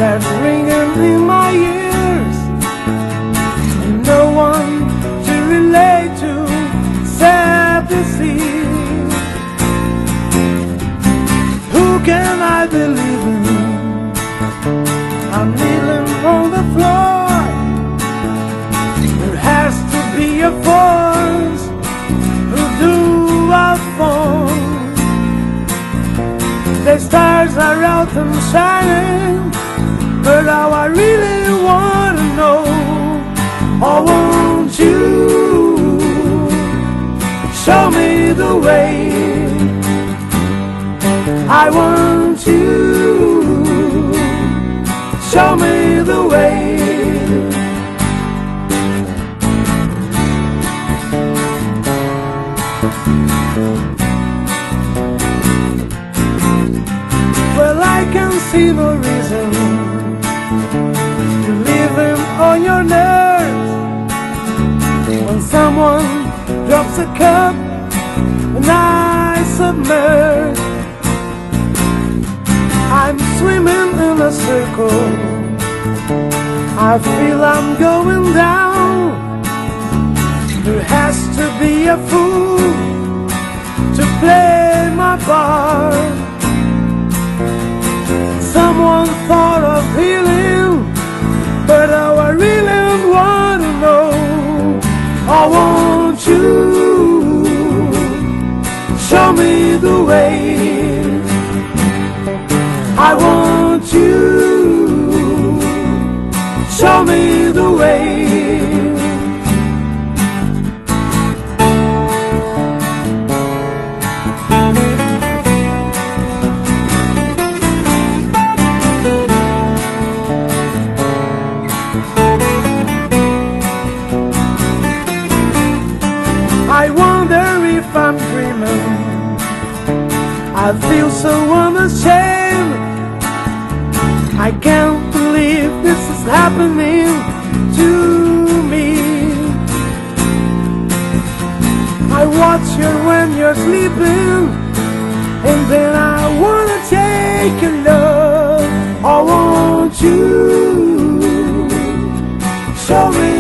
that's ringing in my ears, and no one to relate to except the sea. Who can I believe in? I'm kneeling on the floor. There has to be a force who'll do our phone. The stars are out and shining, but now I really want to know, oh, won't you show me the way? I want you, show me the way. Well, I can see no reason to leave him on your nerves. When someone drops a cup and I submerge, I'm swimming in a circle. I feel I'm going down. There has to be a fool to play my part. Someone thought of healing, but now I really want to know, oh, won't you show me the way? I want you, show me the way. I wonder if I'm dreaming. I feel so unashamed. I can't believe this is happening to me. I watch you when you're sleeping, and then I wanna take your love. Oh, won't you show me